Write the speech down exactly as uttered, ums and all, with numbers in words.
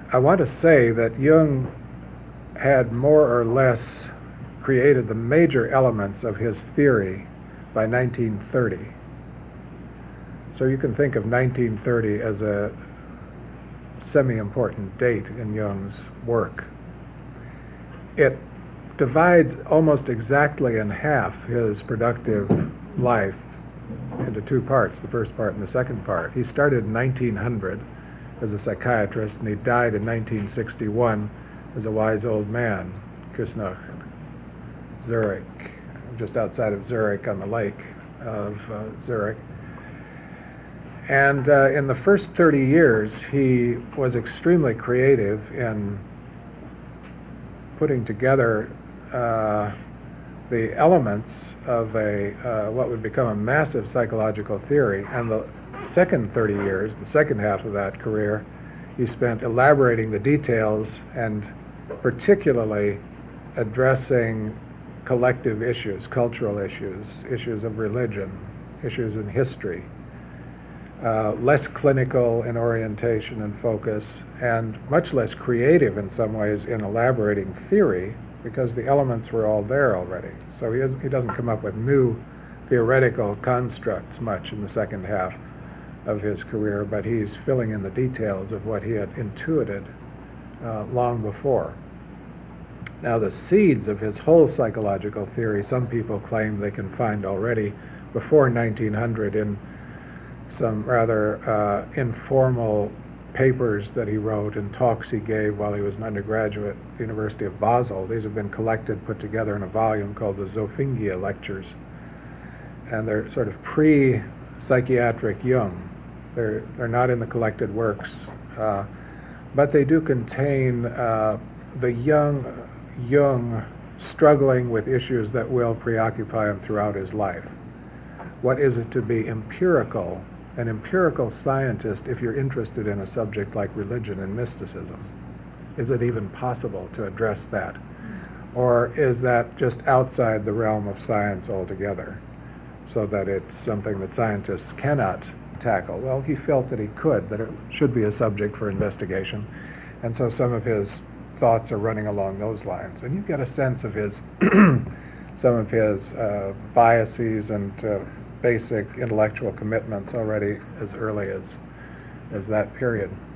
I want to say that Jung had more or less created the major elements of his theory by nineteen thirty. So you can think of nineteen thirty as a semi-important date in Jung's work. It divides almost exactly in half his productive life into two parts, the first part and the second part. He started in nineteen hundred as a psychiatrist, and he died in nineteen sixty-one as a wise old man, Küsnacht, Zurich, just outside of Zurich on the lake of uh, Zurich. And uh, in the first thirty years, he was extremely creative in putting together uh, the elements of a uh, what would become a massive psychological theory. And the second thirty years, the second half of that career, he spent elaborating the details and particularly addressing collective issues, cultural issues, issues of religion, issues in history. Uh, less clinical in orientation and focus, and much less creative in some ways in elaborating theory, because the elements were all there already. So he, is, he doesn't come up with new theoretical constructs much in the second half of his career, but he's filling in the details of what he had intuited uh, long before. Now, the seeds of his whole psychological theory, some people claim they can find already before nineteen hundred in some rather uh, informal papers that he wrote and talks he gave while he was an undergraduate at the University of Basel. These have been collected, put together in a volume called the Zofingia Lectures. And they're sort of pre-psychiatric Jung. They're, they're not in the collected works, uh, but they do contain uh, the young Jung struggling with issues that will preoccupy him throughout his life. What is it to be empirical? An empirical scientist, if you're interested in a subject like religion and mysticism? Is it even possible to address that? Or is that just outside the realm of science altogether, so that it's something that scientists cannot tackle? Well, he felt that he could, that it should be a subject for investigation, and so some of his thoughts are running along those lines. And you get a sense of his, some of his uh, biases and uh, basic intellectual commitments already as early as, as that period.